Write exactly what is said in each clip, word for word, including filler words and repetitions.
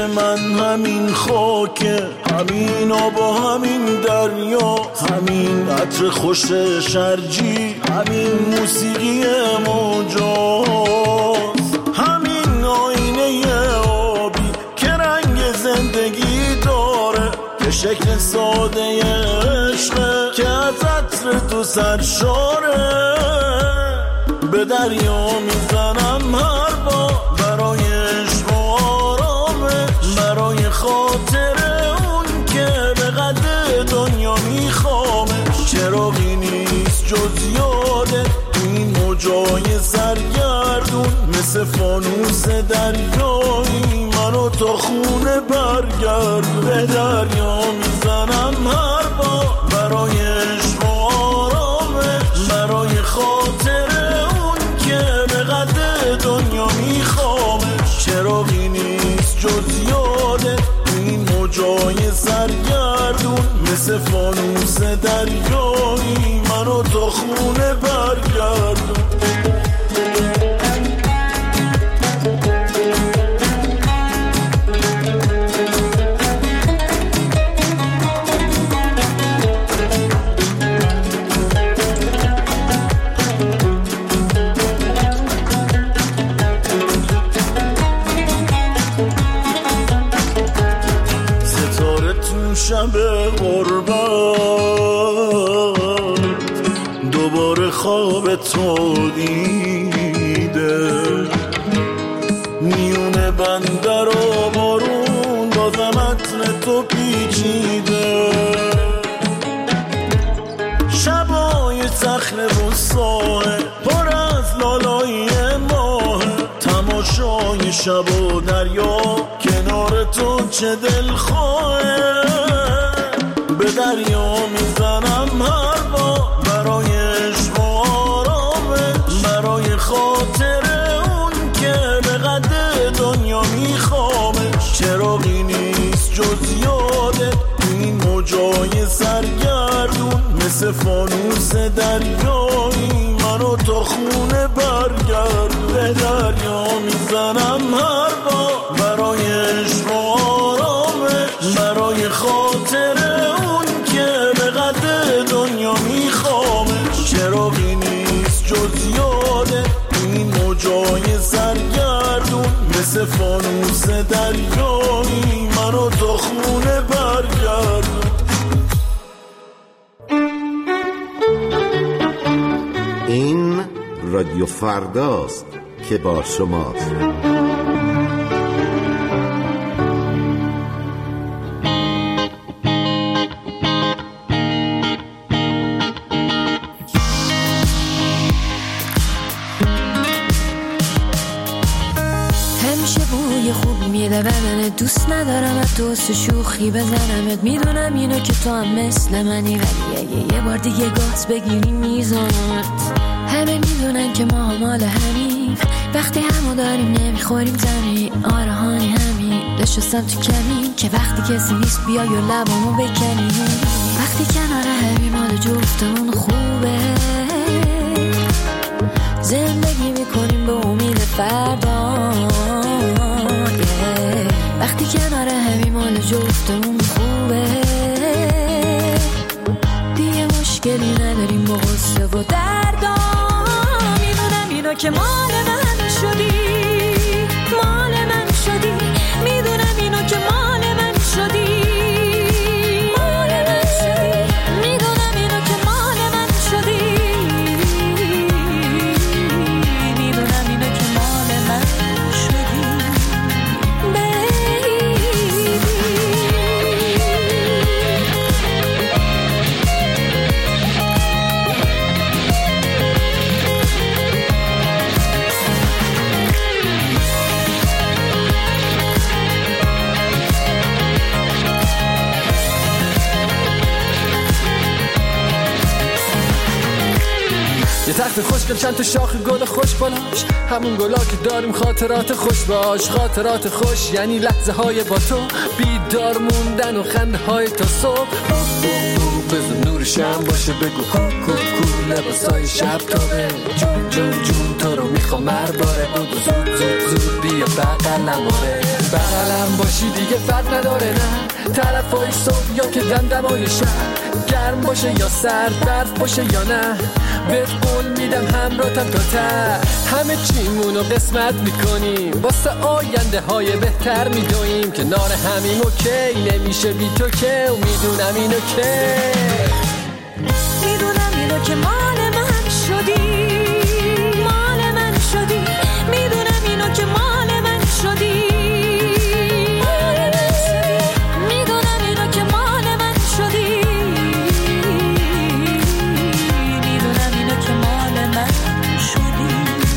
من همین خاکه، همین آب و همین دریا، همین عطر خوش شرجی، همین موسیقی موجاست، همین آینه آبی که رنگ زندگی داره، که شکل ساده عشقه که از عطر تو سرشاره. به دریا میزنم هر بار برای عشق و آرامش، برای خاطر اون که به قدر دنیا میخوامش. چراغی نیست جز یاده این موجای سرگردون، مثل فانوس دریایی منو تا خونه برگرد. به دریا میزنم هر بار برای عشق و آرامش، برای خاطر دنیا میخوامش. چراغی نیست جز یاده این موجای سرگردون، مثل فانوس دریایی منو تا خونه برگردون. شب غربت دوباره خواب تو دیده، میونه بندر و بارون بازم عطر تو پیچیده. شبای صخره و ساحل پر از لالایی ماه، تماشای شب و دریا کنار تو چه دلخواهه. به دریا میزنم هر بار برای عشق و آرامش، برای خاطر اون که به قدر دنیا میخوامش. چراغی نیست جز یاده این موجای سرگردون، مثل فانوس دریایی منو تا خونه برگرد. به دریا میزنم هر بار برای عشق و آرامش، برای خاطر دنیا میخوامش. چراغی نیست جز یاده این موجای سرگردون، مثل فانوس دریایی منو تا خونه برگردون. این رادیو فرداست که با شماست. بدنه دوست ندارم از دوست شوخی بزنمت، میدونم اینو که تو هم مثل منی، ولی اگه یه بار دیگه گاز بگیری میزانمت. همه میدونن که ما مال همین، وقتی همو داریم نمیخوریم زمین. آره هانی همین نشستم تو کمین که وقتی کسی نیست بیای و لبامو بکنی. وقتی کنار همین مال جفتمون خوبه، زندگی میکنیم به امید فردا. وقتی کنار همی مال جفتمون خوبه، دیگه مشکلی نداریم با غصه و دردا. میدونم اینو که مال من شدی، مال من شدی. میدونم اینو که مال من شدی، مال من شدی. میدونم اینو که مال من شدی، میدونم اینو که مال من شدی. یه تخت خوشگل چند تا شاخ گل خوش بالاش، همون گلا که داریم خاطرات خوش باش. خاطرات خوش یعنی لحظه های با تو، بیدار موندن و خنده های تا صبح. بزن نور شم باشه بگو ها کو کو، لباسای شب تابه. جون جون جون تو رو میخوام مرباره، بودو زود زود زود بیا بقلم آره. بغلم باشی دیگه فرق نداره نه، طرفای صبح یا که دمدمای شب، گرم باشه یا سرد، برف باشه یا نه، بهت قول میدم همراهتم تا ته. همه چیمونو قسمت میکنیم واسه آینده های بهتر، میدویم کنار همیم اوکی، نمیشه بی تو که، و میدونم اینو که میدونم اینو که مال من شدی، مال من شدی، میدونم اینو که مال من شدی، میدونم اینو که مال من شدی، میدونم اینو که مال من شدی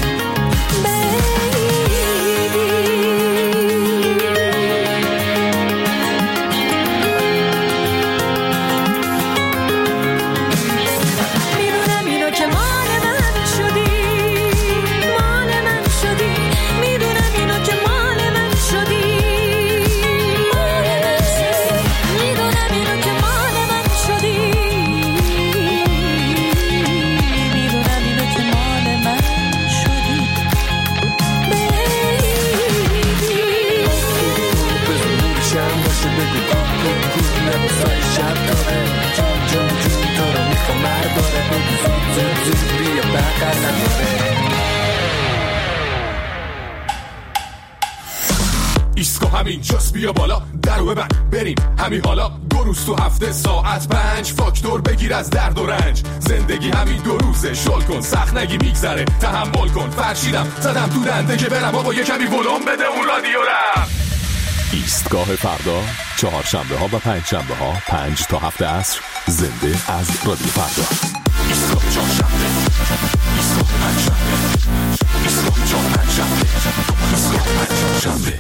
ایسکو همین جاست، بیا بالا درو ببند بریم همین حالا، دو روز تو هفته ساعت پنج، فاکتور بگیر از درد و رنج، زندگی همین دو روزه، شل کن سخت نگی میگذره، تحمل کن، فرشیدم زدم تو دنده که برم بابا یه کمی ولوم بده اون رادیو رم. ایستگاه فردا، چهارشنبه ها و پنج شنبه ها پنج تا هفت عصر، زنده از رادیو فردا. ایستگاه چهارشنبه، ایستگاه پنج شنبه، ایستگاه چهار پنج شنبه، ایستگاه پنج شنبه.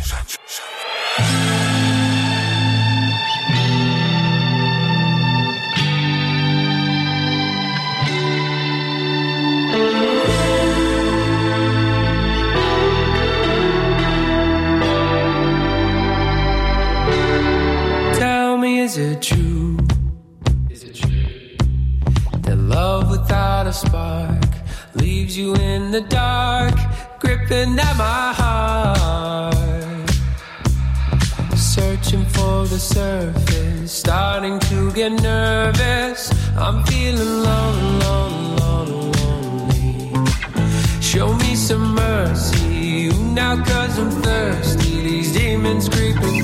Tell me, is it true? Is it true that love without a spark leaves you in the dark, gripping at my heart, searching for the surface, starting to get nervous. I'm feeling lonely, lonely, lonely, lonely. Show me some mercy now, 'cause I'm thirsty. These demons creeping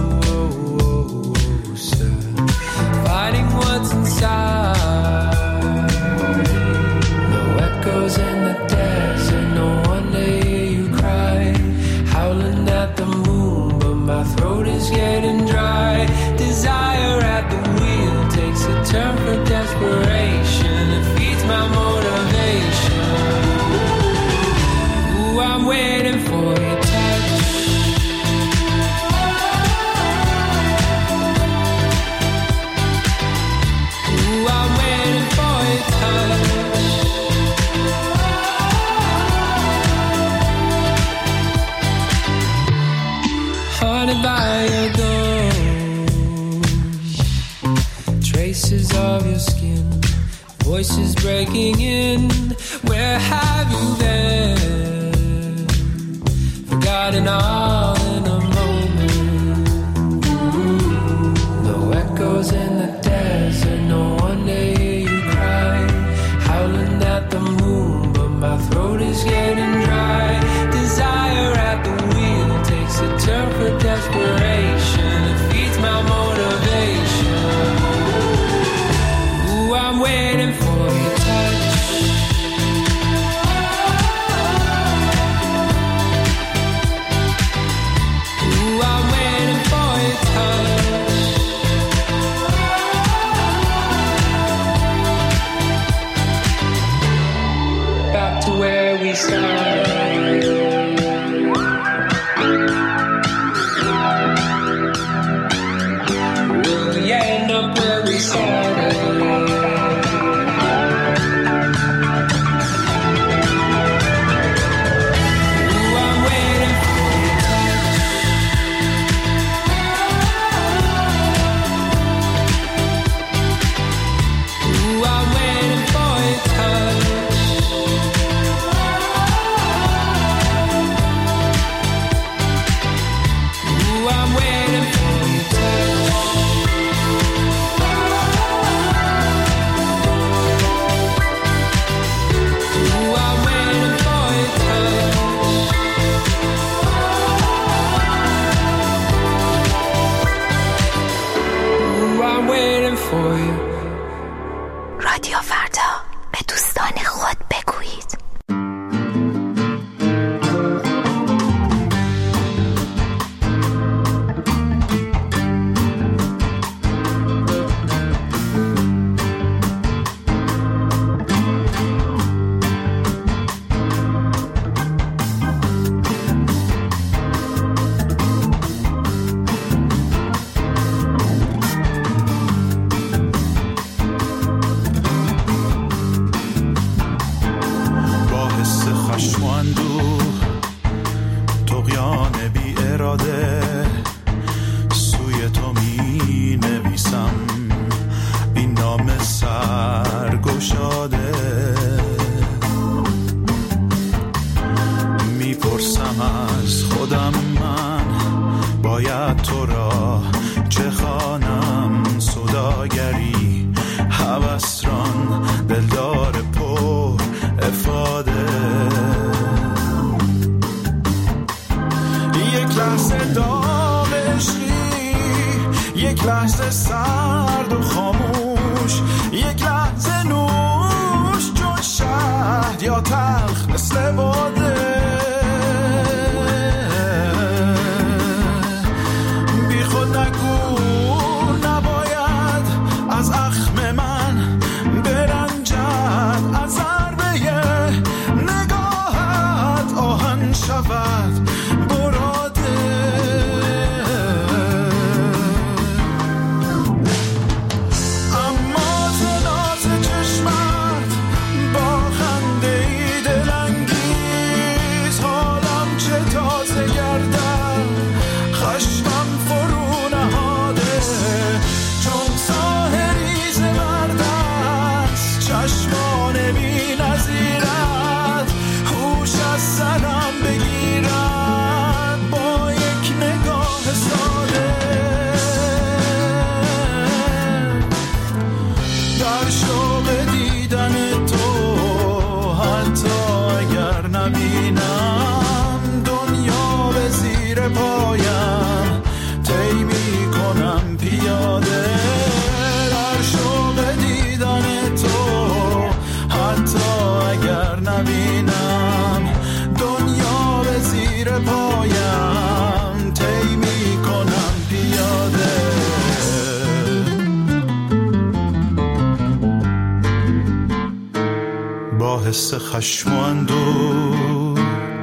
closer, fighting what's inside. No echoes in the desert, no one to hear you cry. Howling at the moon, but my throat is getting dry. Desire at the wheel takes a turn for desperation. It feeds my motivation. Ooh, I'm waiting for your touch. Ooh, I'm waiting for your touch. Haunted by your ghost, traces of your skin, voices breaking in. Where have you been? Forgotten all in a moment. No echoes in the desert, no one to hear you cry. Howling at the moon, but my throat is getting dry. Desire at the wheel takes a turn for desperation. It feeds my motivation. Ooh, I'm waiting for your touch. رادیو فردا، به دوستان خود بگویید. حس خشم و اندوه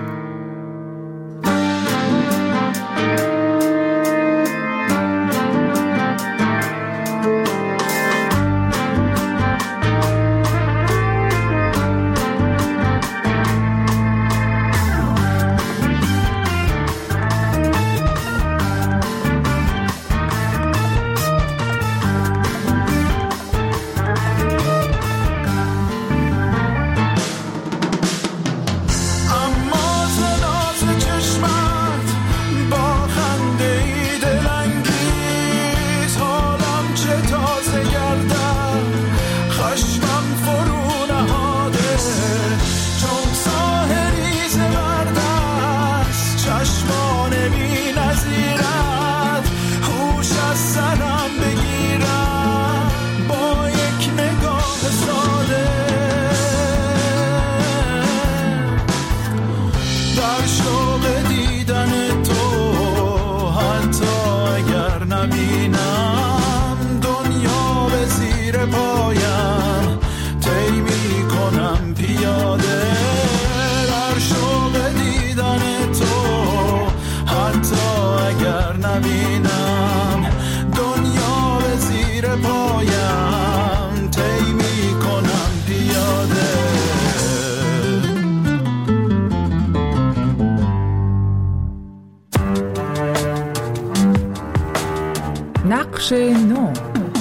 نقش نو.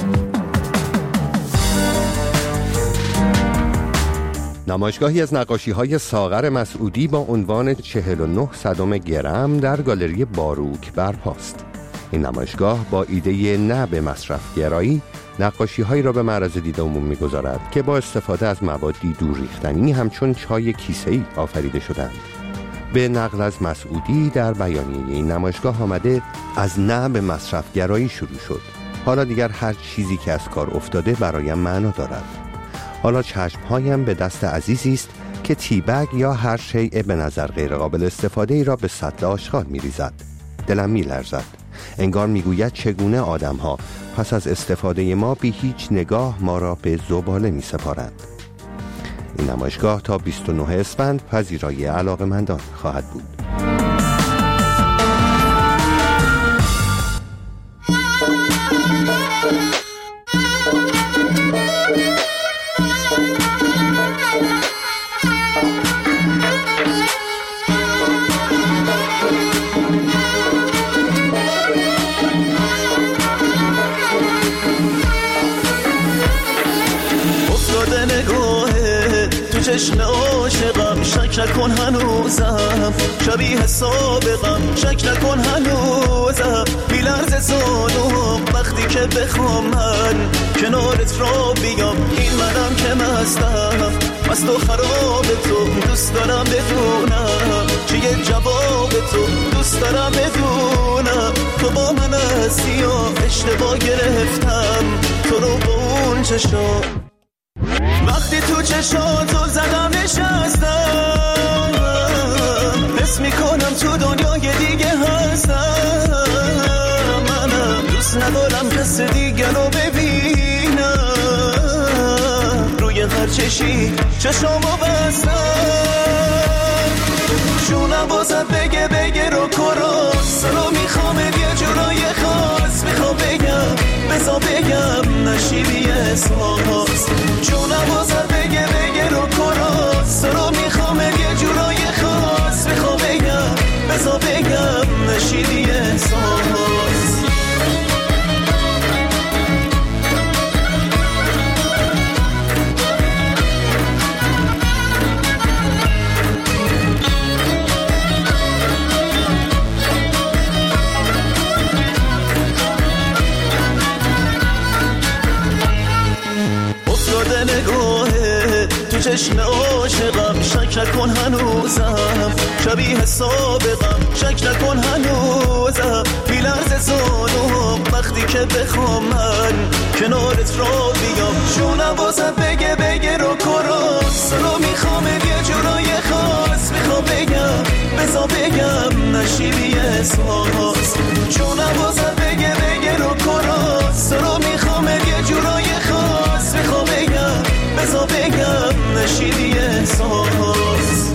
نمایشگاهی از نقاشی‌های ساغر مسعودی با عنوان چهل و نه صدم گرم در گالری باروک برپاست. این نمایشگاه با ایده نه به مصرف گرایی نقاشی‌هایی را به معرض دید عموم می‌گذارد که با استفاده از موادی دور ریختنی همچون چای کیسه‌ای آفریده شدند. به نقل از مسعودی در بیانیه این نمایشگاه آمده از نه به مصرف گرایی شروع شد. حالا دیگر هر چیزی که از کار افتاده برایم معنا دارد. حالا چشمهایم به دست عزیزی است که تیبگ یا هر شیء به نظر غیر قابل استفاده ای را به سطل آشغال می ریزد. دلم می لرزد. انگار می گوید چگونه آدم ها پس از استفاده ما بی هیچ نگاه ما را به زباله می سپارند. این نمایشگاه تا بیست و نه اسفند پذیرای علاقه‌مندان خواهد بود. چشم عاشقم شک نکن هنوزم شبیه سابقم شک نکن هنوزم بی لرز زانوم وقتی که بخوام من کنارت را بیام این منم که مستم مست و خراب تو دوست دارم بدونم چیه جواب تو دوست دارم بدونم تو با من هستی و اشتباه گرفتم تو رو با اون چشم وقتی تو چشاتو زدم نشستم حس میکنم تو دنیای دیگه هستم منم دوست ندارم کس دیگه رو ببینم روی هر چشی چشامو بستم جونم بازت بگه بگه رو کراس رو میخوام یه جورای خاص میخوام بگم بزا بگم نشیدی احساس جونم بازت بگه بگه رو کراس رو میخوام یه جورای خاص میخوام بگم بزا بگم نشیدی احساس چشم عاشقم شک نکن هنوزم شبیه سابقم شک نکن هنوزم بی لرز زانوم وقتی که بخوام من کنارت را بیام جونم بازت بگه بگه رو کراس رو میخوام یه جورای خاص میخوام بگم بزا بگم نشیدی احساس جونم بازت بگه بگه رو کراس رو میخوام یه جورای خاص میخوام بگم بزا بگم نشیدی احساس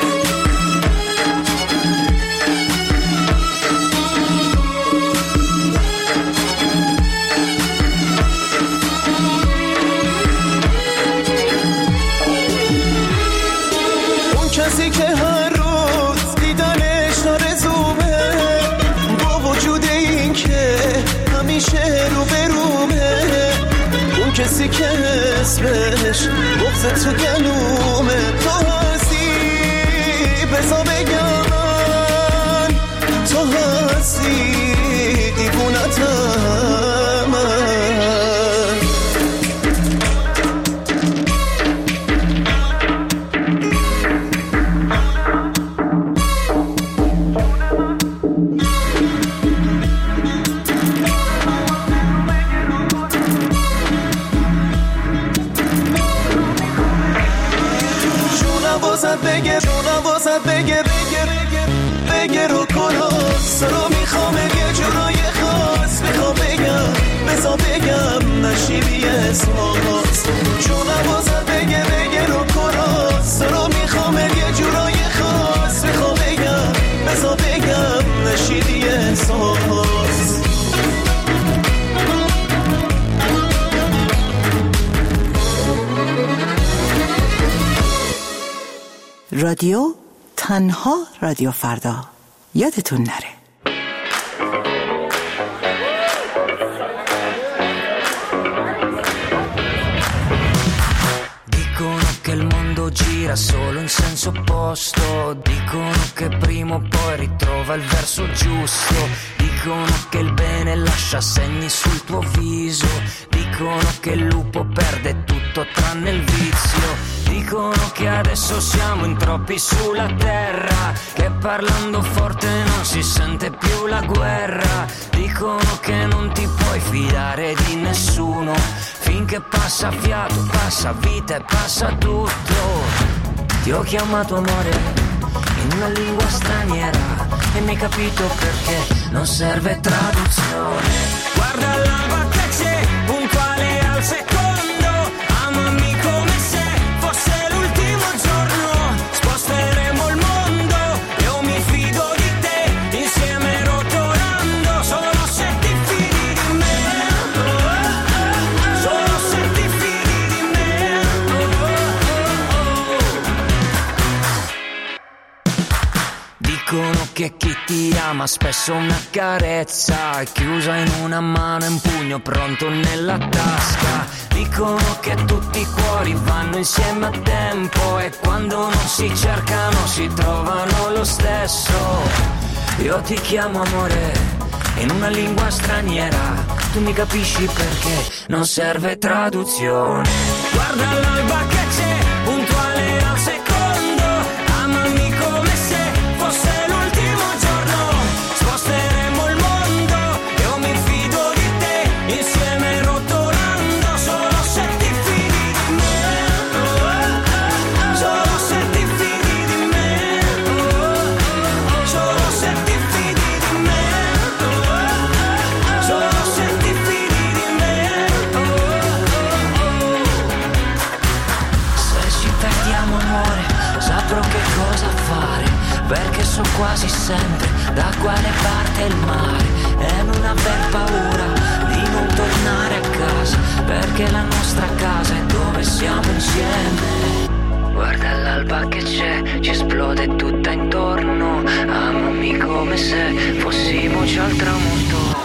اون کسی که هر روز دیدنش آرزومه با وجود این که همیشه رو برومه اون کسی که اسمش بغض تو گلومه تو هستی بزا بگم من تو هستی دیوونتم من بگه جونم واسد بگه بگه بگه رو کراس رو میخوام یه جورای خاص میخوام بگم بزا بگم نشیدی احساس جونم واسد بگه بگه رو کراس رو میخوام یه جورای خاص میخوام بگم بزا بگم نشیدی احساس رادیو تنها رادیو فردا یادتون نره. Dicono che il mondo gira solo in senso opposto, dicono che prima o poi ritrova il verso giusto, dicono che il bene lascia segni sul tuo viso, dicono che il lupo perde tutto tranne il vizio, Dicono che adesso siamo in troppi sulla terra, che parlando forte non si sente più la guerra. Dicono che non ti puoi fidare di nessuno, finché passa fiato, passa vita e passa tutto. Ti ho chiamato amore in una lingua straniera e mi hai capito perché non serve traduzione. Guarda l'alba che c'è, puntuale al secondo, amami come se fosse l'ultimo giorno. Sposteremo il mondo, io mi fido di te, insieme rotolando, solo se ti fidi di me, solo se ti fidi di me. Dicono che chi ti ama spesso una carezza è chiusa in una mano e un pugno pronto nella tasca. Dicono che tutti i cuori vanno insieme a tempo e quando non si cercano si trovano lo stesso. Io ti chiamo amore in una lingua straniera, tu mi capisci perché non serve traduzione. Guarda l'alba che c'è, puntuale al secondo, amami come se fosse l'ultimo giorno. Sposteremo il mondo, io mi fido di te, insieme rotolando, solo se ti fidi di me, solo se ti fidi di me, solo se ti fidi di me, solo se ti fidi di me. Se ci perdiamo amore, saprò che cosa fare, perché so quasi sempre da quale parte il mare, e non aver paura di non tornare a casa, perché la nostra casa è dove siamo insieme. Guarda l'alba che c'è, ci esplode tutta intorno, amami come se fossimo già al tramonto.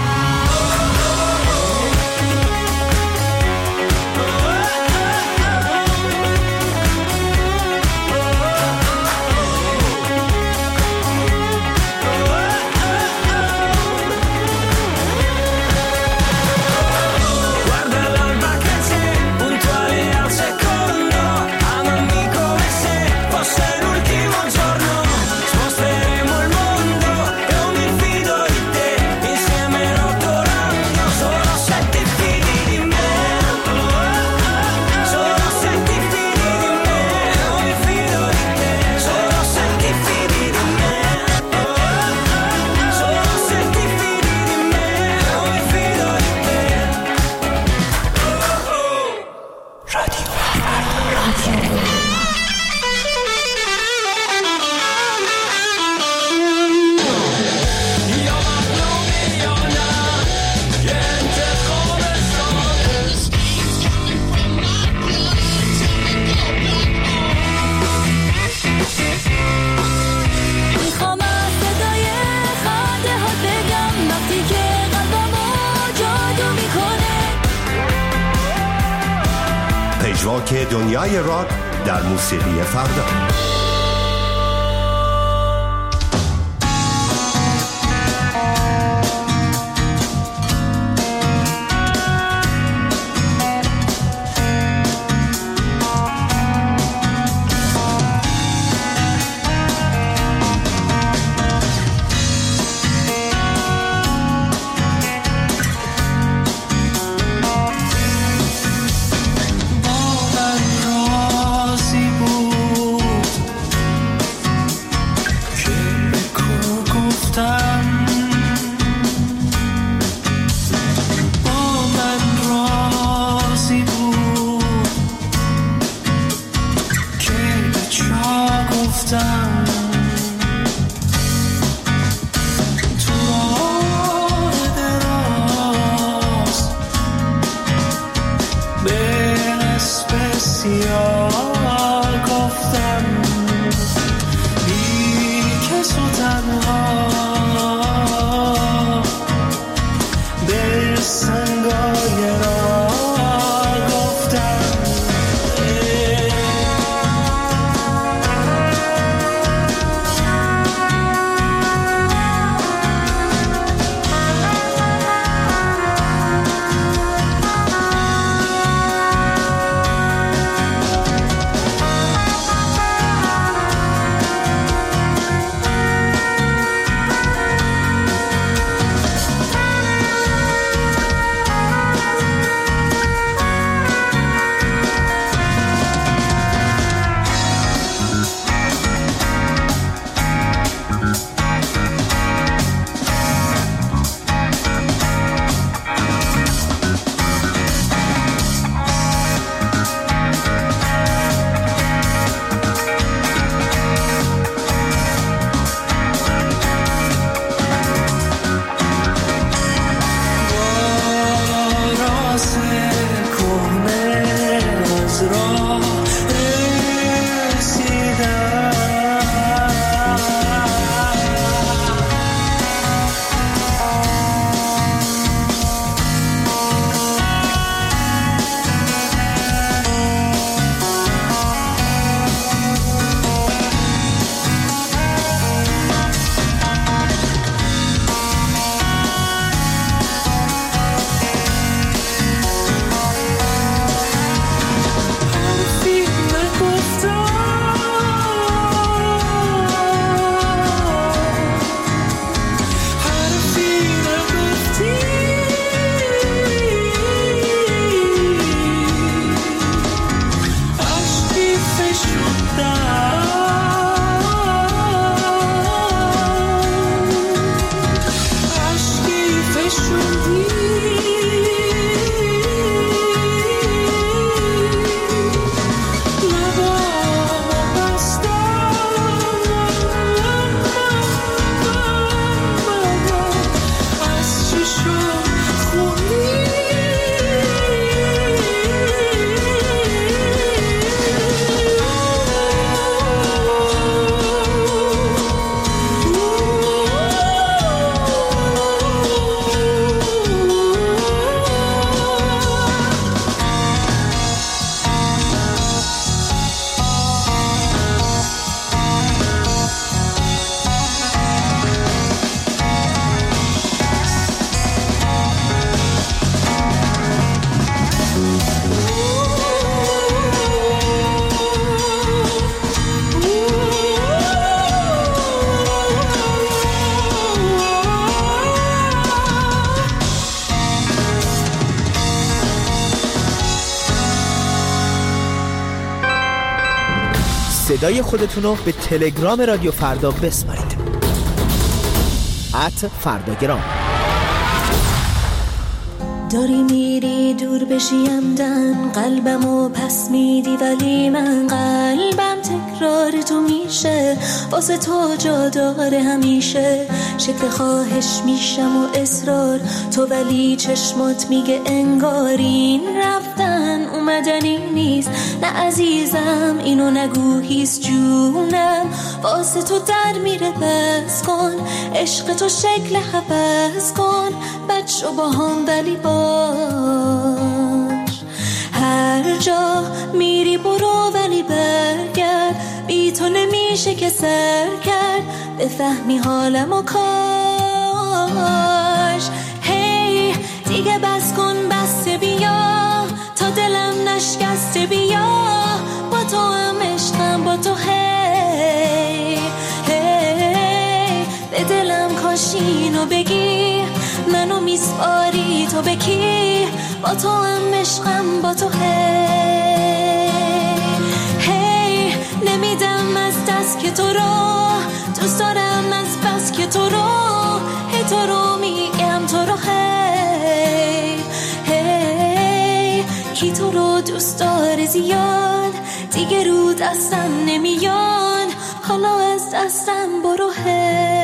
پژواک دنیای راک در موسیقی فردا. صدای خودتون رو به تلگرام رادیو فردا بسپارید. ات فرداگرام. داری میری دور بشیمدن قلبمو پس میدی، ولی من قلبم تکرار تو میشه، واسه تو جا داره همیشه. شکل خواهش میشم و اصرار تو، ولی چشمات میگه انگارین رفتن اومدنی نیست. نه عزیزم اینو نگو هیست جونم، واسه تو در میره بس کن، عشق تو شکل حبس کن، بچه با هم ولی باش. هر جا میری برو ولی برگرد، بی تو نمیشه که سر کرد، بفهمی حالم و کاش. هی دیگه بس کن بسته بیا، تا دلم نشکسته بیا، با تو هم عشقم با تو. هی هی به دلم کاش اینو بگی، منو میسپاری تو بکی، با تو هم عشقم با تو. هی هی نمیدم از دست که تو رو دوست دارم، از بس که تو رو هی تو رو میگم تو رو. هی هی کی تو رو دوست داره زیاد، دیگه رو دستم نمیاد، حالا از دستم برو. هی